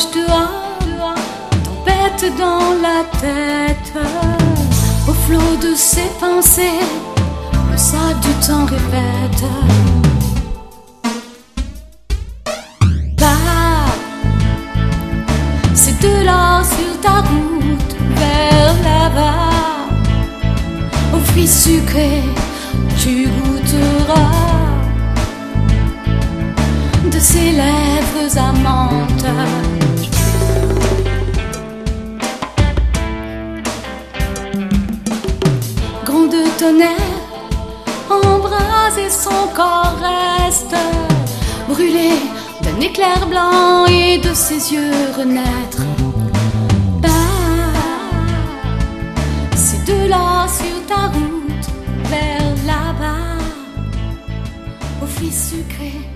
nuages dehors, tempête dans la tête, au flot de ses pensées, le sable du temps répète. Bah, c'est de là sur ta route vers là-bas, aux fruits sucrés tu goûteras de ses lèvres amantes. Gronde de tonnerre, embrasé son corps reste, brûlé d'un éclair blanc et de ses yeux renaître. Bah, c'est de là sur ta route vers là-bas, aux fruits sucrés